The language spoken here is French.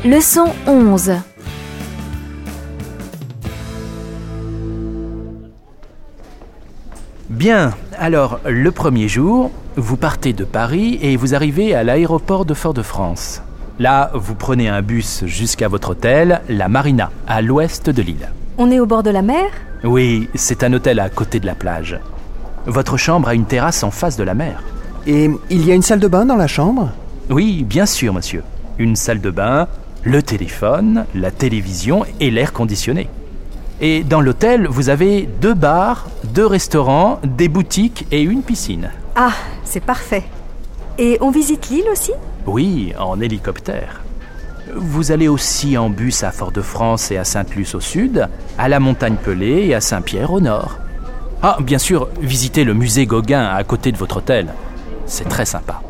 Leçon 11. Bien, alors le premier jour, vous partez de Paris et vous arrivez à l'aéroport de Fort-de-France. Là, vous prenez un bus jusqu'à votre hôtel, la Marina, à l'ouest de l'île. On est au bord de la mer ? Oui, c'est un hôtel à côté de la plage. Votre chambre a une terrasse en face de la mer. Et il y a une salle de bain dans la chambre ? Oui, bien sûr, monsieur. Une salle de bain, le téléphone, la télévision et l'air conditionné. Et dans l'hôtel, vous avez 2 bars, 2 restaurants, des boutiques et une piscine. Ah, c'est parfait. Et on visite l'île aussi ? Oui, en hélicoptère. Vous allez aussi en bus à Fort-de-France et à Sainte-Luce au sud, à la Montagne Pelée et à Saint-Pierre au nord. Ah, bien sûr, visitez le musée Gauguin à côté de votre hôtel. C'est très sympa.